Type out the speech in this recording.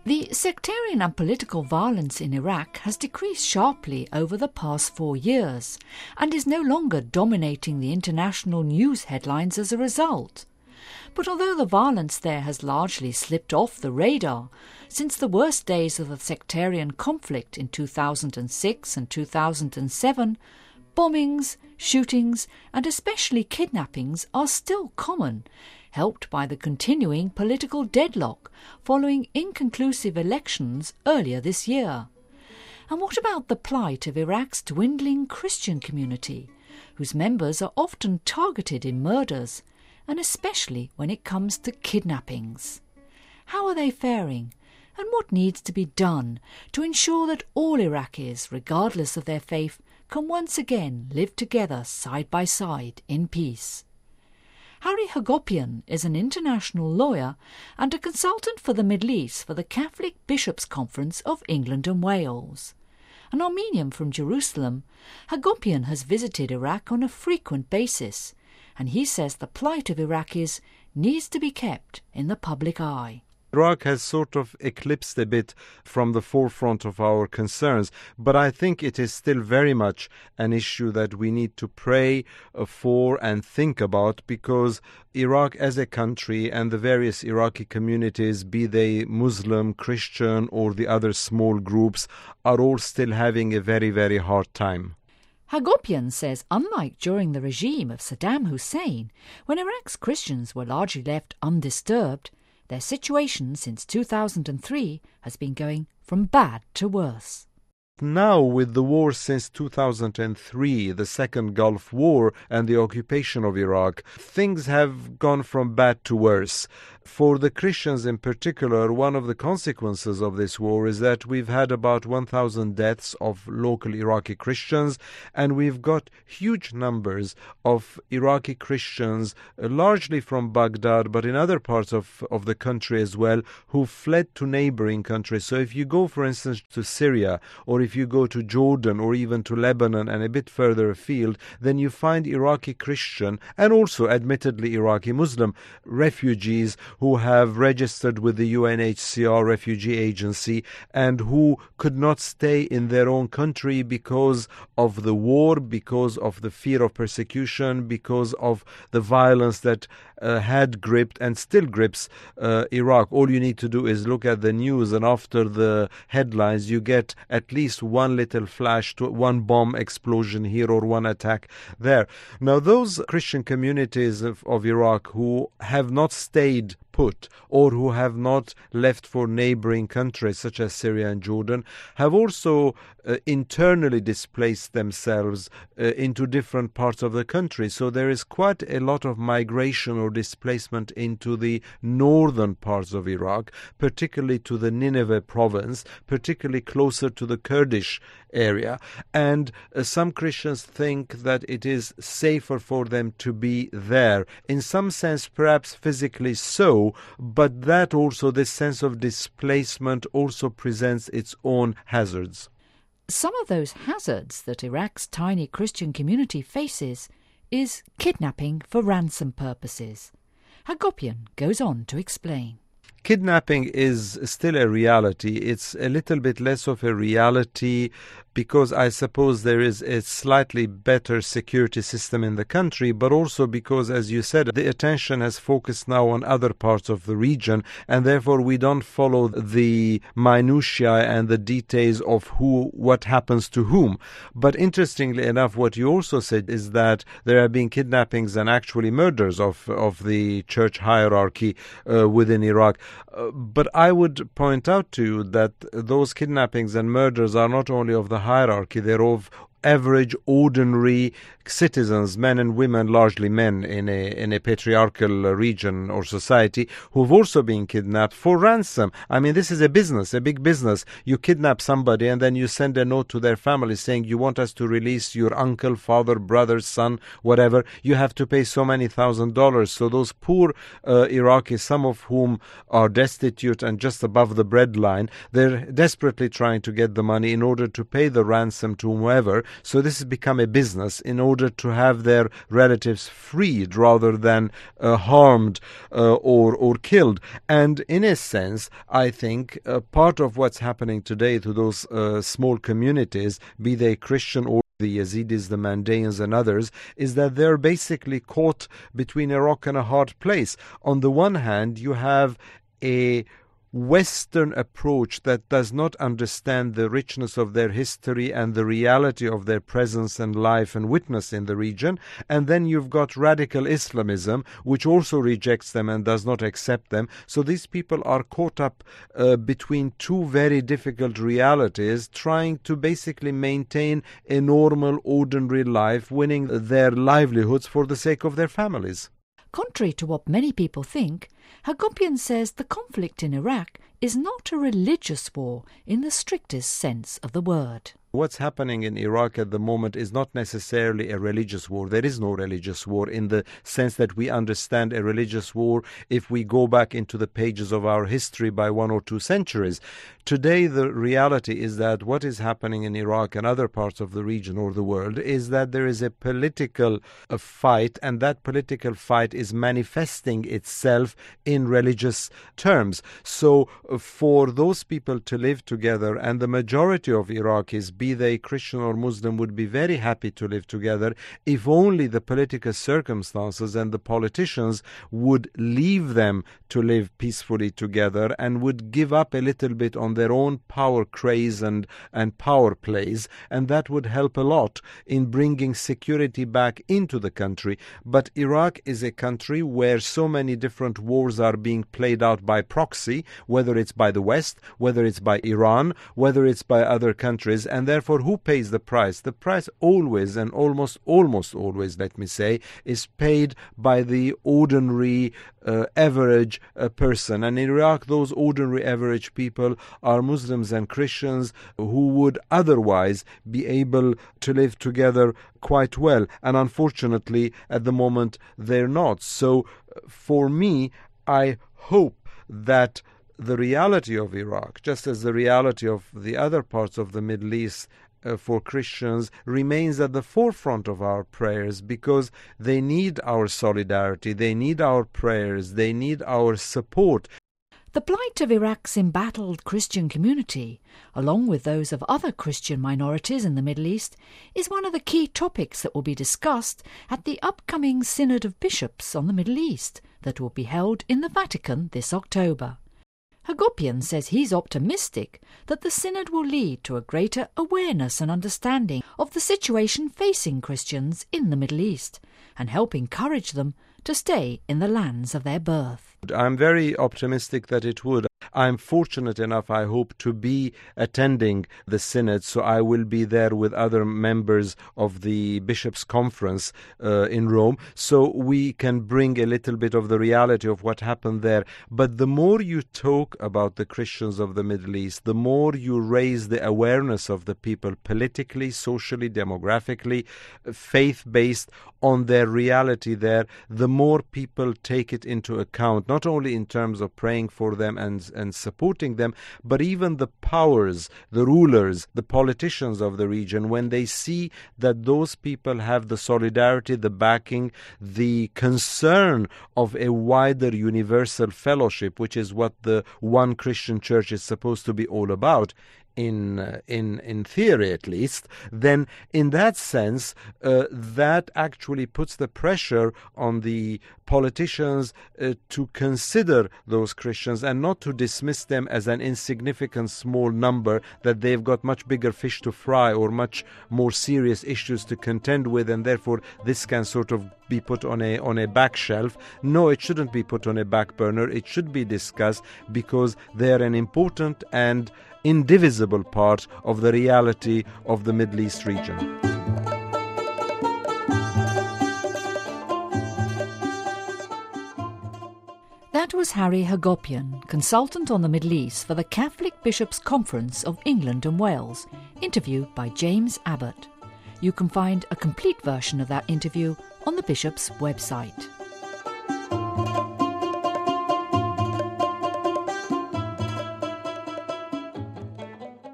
The sectarian and political violence in Iraq has decreased sharply over the past 4 years and is no longer dominating the international news headlines as a result. But although the violence there has largely slipped off the radar since the worst days of the sectarian conflict in 2006 and 2007, bombings, shootings and especially kidnappings are still common, helped by the continuing political deadlock following inconclusive elections earlier this year. And what about the plight of Iraq's dwindling Christian community, whose members are often targeted in murders, and especially when it comes to kidnappings? How are they faring, and what needs to be done to ensure that all Iraqis, regardless of their faith, can once again live together side by side in peace? Harry Hagopian is an international lawyer and a consultant for the Middle East for the Catholic Bishops' Conference of England and Wales. An Armenian from Jerusalem, Hagopian has visited Iraq on a frequent basis, and he says the plight of Iraqis needs to be kept in the public eye. Iraq has sort of eclipsed a bit from the forefront of our concerns, but I think it is still very much an issue that we need to pray for and think about, because Iraq as a country and the various Iraqi communities, be they Muslim, Christian or the other small groups, are all still having a very, very hard time. Hagopian says unlike during the regime of Saddam Hussein, when Iraq's Christians were largely left undisturbed, their situation since 2003 has been going from bad to worse. Now, with the war since 2003, the Second Gulf War and the occupation of Iraq, things have gone from bad to worse. For the Christians in particular, one of the consequences of this war is that we've had about 1,000 deaths of local Iraqi Christians, and we've got huge numbers of Iraqi Christians, largely from Baghdad, but in other parts of the country as well, who fled to neighboring countries. So if you go, for instance, to Syria, or if you go to Jordan, or even to Lebanon and a bit further afield, then you find Iraqi Christian, and also admittedly Iraqi Muslim, refugees who have registered with the UNHCR refugee agency and who could not stay in their own country because of the war, because of the fear of persecution, because of the violence that had gripped and still grips Iraq. All you need to do is look at the news, and after the headlines you get at least one little flash to one bomb explosion here or one attack there. Now, those Christian communities of Iraq who have not stayed put or who have not left for neighboring countries such as Syria and Jordan have also internally displaced themselves into different parts of the country. So there is quite a lot of migration or displacement into the northern parts of Iraq, particularly to the Nineveh province, particularly closer to the Kurdish area. And some Christians think that it is safer for them to be there. In some sense, perhaps physically so, but that also, this sense of displacement also presents its own hazards. Some of those hazards that Iraq's tiny Christian community faces is kidnapping for ransom purposes. Hagopian goes on to explain. Kidnapping is still a reality. It's a little bit less of a reality because I suppose there is a slightly better security system in the country, but also because, as you said, the attention has focused now on other parts of the region, and therefore we don't follow the minutiae and the details of what happens to whom. But interestingly enough, what you also said is that there have been kidnappings and actually murders of the church hierarchy within Iraq. But I would point out to you that those kidnappings and murders are not only of the hierarchy, they're of average, ordinary citizens, men and women, largely men in a patriarchal region or society, who've also been kidnapped for ransom. I mean, this is a business, a big business. You kidnap somebody and then you send a note to their family saying, you want us to release your uncle, father, brother, son, whatever. You have to pay so many $1,000s. So those poor Iraqis, some of whom are destitute and just above the breadline, they're desperately trying to get the money in order to pay the ransom to whomever. So this has become a business in order to have their relatives freed rather than harmed or killed. And in a sense, I think part of what's happening today to those small communities, be they Christian or the Yazidis, the Mandaeans and others, is that they're basically caught between a rock and a hard place. On the one hand, you have a Western approach that does not understand the richness of their history and the reality of their presence and life and witness in the region. And then you've got radical Islamism, which also rejects them and does not accept them. So these people are caught up between two very difficult realities, trying to basically maintain a normal, ordinary life, winning their livelihoods for the sake of their families. Contrary to what many people think, Hagopian says the conflict in Iraq is not a religious war in the strictest sense of the word. What's happening in Iraq at the moment is not necessarily a religious war. There is no religious war in the sense that we understand a religious war if we go back into the pages of our history by 1 or 2 centuries. Today, the reality is that what is happening in Iraq and other parts of the region or the world is that there is a political fight, and that political fight is manifesting itself in religious terms. So for those people to live together, and the majority of Iraqis, be they Christian or Muslim, would be very happy to live together if only the political circumstances and the politicians would leave them to live peacefully together and would give up a little bit on their own power craze and power plays, and that would help a lot in bringing security back into the country. But Iraq is a country where so many different wars are being played out by proxy, whether it's by the West, whether it's by Iran, whether it's by other countries, and therefore who pays the price? The price always, and almost always, let me say, is paid by the ordinary average person. And in Iraq, those ordinary average people are Muslims and Christians who would otherwise be able to live together quite well. And unfortunately, at the moment, they're not. So for me, I hope that the reality of Iraq, just as the reality of the other parts of the Middle East for Christians, remains at the forefront of our prayers, because they need our solidarity, they need our prayers, they need our support. The plight of Iraq's embattled Christian community, along with those of other Christian minorities in the Middle East, is one of the key topics that will be discussed at the upcoming Synod of Bishops on the Middle East that will be held in the Vatican this October. Hagopian says he's optimistic that the Synod will lead to a greater awareness and understanding of the situation facing Christians in the Middle East and help encourage them to stay in the lands of their birth. I'm very optimistic that it would. I'm fortunate enough, I hope, to be attending the Synod, so I will be there with other members of the Bishops' Conference in Rome, so we can bring a little bit of the reality of what happened there. But the more you talk about the Christians of the Middle East, the more you raise the awareness of the people politically, socially, demographically, faith-based, on their reality there, the more people take it into account, not only in terms of praying for them and supporting them, but even the powers, the rulers, the politicians of the region, when they see that those people have the solidarity, the backing, the concern of a wider universal fellowship, which is what the one Christian church is supposed to be all about, in theory at least, then in that sense that actually puts the pressure on the politicians to consider those Christians and not to dismiss them as an insignificant small number, that they've got much bigger fish to fry or much more serious issues to contend with, and therefore this can sort of be put on a back shelf. No, it shouldn't be put on a back burner. It should be discussed, because they're an important and indivisible part of the reality of the Middle East region. That was Harry Hagopian, consultant on the Middle East for the Catholic Bishops' Conference of England and Wales, interviewed by James Abbott. You can find a complete version of that interview on the Bishop's website.